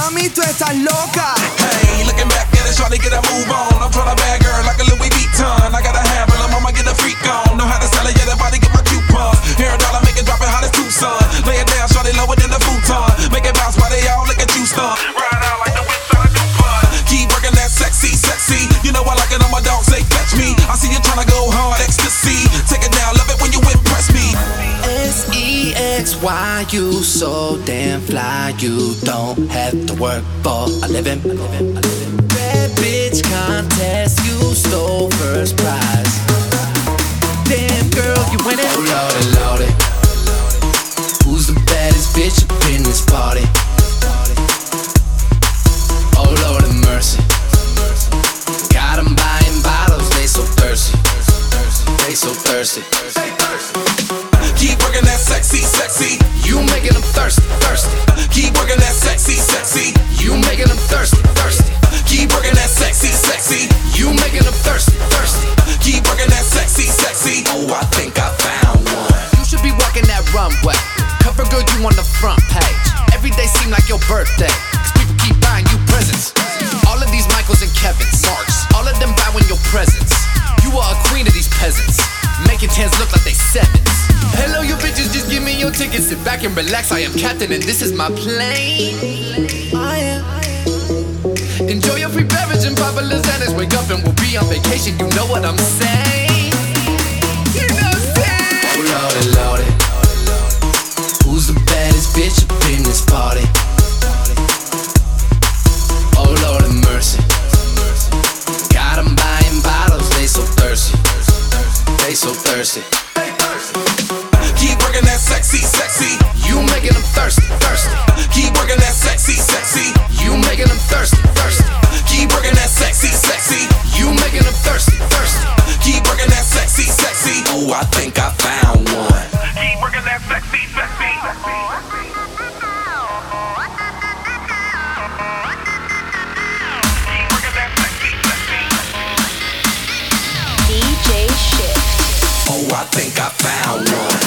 Mami, tú estás loca. Hey, looking back at it, shawty get a move on. I'm tryna bag her like a Louis Vuitton. I gotta have her, mama get a freak on. Know how to sell it, yeah, that body get my coupon. Hair a dollar, make it drop it hot as Tucson. Lay it down, shawty lower than the futon. Make it bounce while they all look at you stun. Ride out like the whips on a DuPont. Keep working that sexy, sexy. You know I like it on my dog, say catch me. I see you tryna go hard, ecstasy. Take it down, love it when you impress me. Sexy, you so damn fly. You don't have to work for a living. Bad bitch contest, you stole first prize. Damn girl, you win it. Oh lordy, lordy, who's the baddest bitch up in this party? Oh Lord have mercy. Got 'em buying bottles, they so thirsty. They so thirsty. Keep working that sexy, sexy. You making them thirsty, thirsty. Keep working that sexy, sexy. You making them thirsty, thirsty. Keep working that sexy, sexy. You making them thirsty, thirsty. Keep working that sexy, sexy. Oh, I think I found one. You should be walking that runway. Cover girl, you on the front page. Every day seem like your birthday, 'cause people keep buying you presents. All of these Michaels and Kevins, Marks, all of them buying your presents. You are a queen of these peasants, making tens look like they sevens. Hello, you bitches, just give me your tickets. Sit back and relax, I am captain and this is my plane. I am. Enjoy your free beverage and Papa Xanax. Wake up and we'll be on vacation, you know what I'm saying. You know what I'm saying. Oh lordy, lordy, who's the baddest bitch up in this party? Oh Lord have mercy. Got 'em buying bottles, they so thirsty. They so thirsty. Keep working that sexy, sexy. You making them thirsty, thirsty. Keep working that sexy, sexy. You making them thirsty, thirsty. Keep working that sexy, sexy. You making them thirsty, thirsty. Keep working that sexy, sexy. Oh, I think I found one. Keep working that sexy, sexy. Keep working that sexy, sexy. DJ Shift. Oh, I think I found one.